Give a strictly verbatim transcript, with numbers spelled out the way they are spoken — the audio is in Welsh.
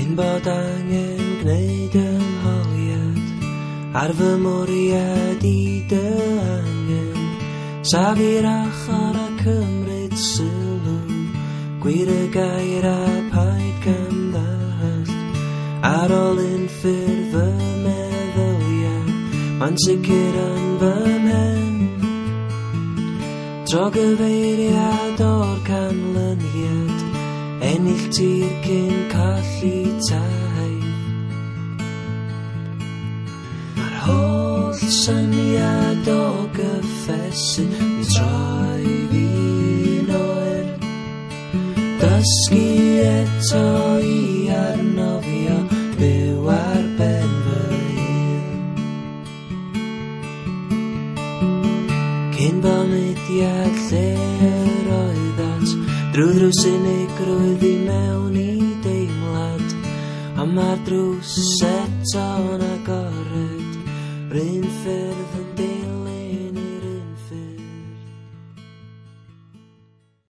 Cyn bod angen gwneud ymholiad ar fy mwriad i dy angen, safi'r ochr a cymryd sylw, gwir y gair a paid gandallt. Ar ôl un ffyrdd fy meddyliau, ma'n sicr yn fy mhen, tro gyfeiriad o'r canlyniad, ennill tir cyn colli taith. Mae'r holl syniad o gyffesu yn troi fi'n oer, dysgu eto i arnofio, byw ar ben fy hun. Cyn bo mudiad lle yr oeddat, drwy ddrws unigrwydd i mewn i deimlad, a mae'r drws eto'n agor.